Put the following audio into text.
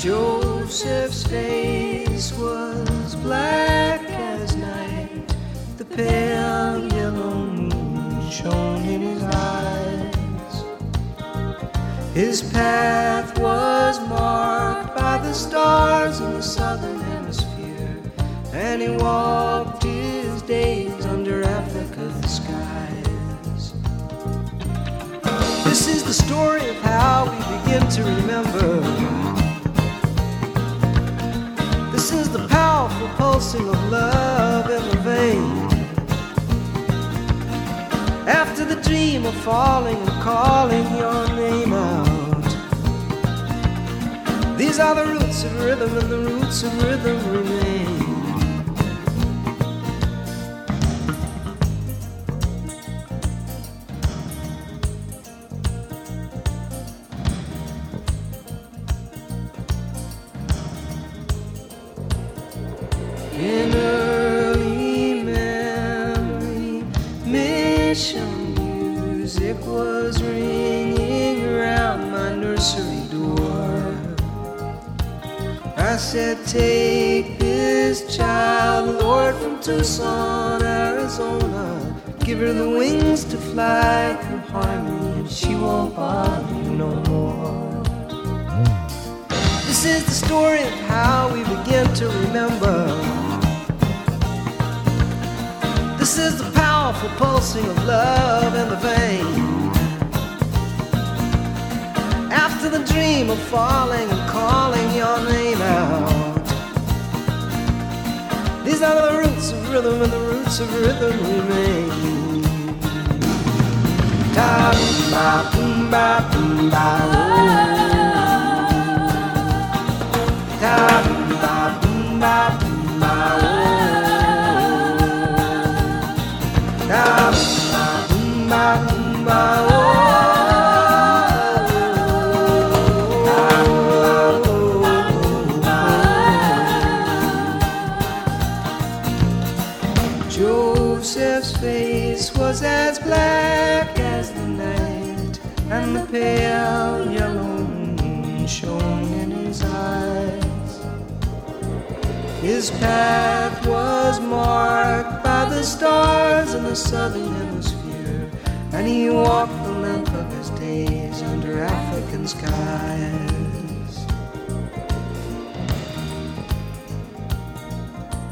Joseph's face was black as night. The pale yellow moon shone in his eyes. His path was marked by the stars in the southern hemisphere, and he walked his days under Africa's skies. This is the story of how we begin to remember. This is the powerful pulsing of love in the vein. After the dream of falling and calling your name out, these are the roots of rhythm, and the roots of rhythm remain. In early memory, mission music was ringing around my nursery door. I said, take this child, Lord, from Tucson, Arizona. Give her the wings to fly through harmony, and she won't bother you no more. This is the story of how we begin to remember. This is the powerful pulsing of love in the vein. After the dream of falling and calling your name out, these are the roots of rhythm, and the roots of rhythm remain. Ta-boom-ba-boom-ba-boom-ba, ta-boom-ba-boom-ba-boom-ba, Joseph's face was as black as the night, and the pale yellow moon shone in his eyes. His path was marked by the stars in the southern hemisphere, and he walked the length of his days under African skies.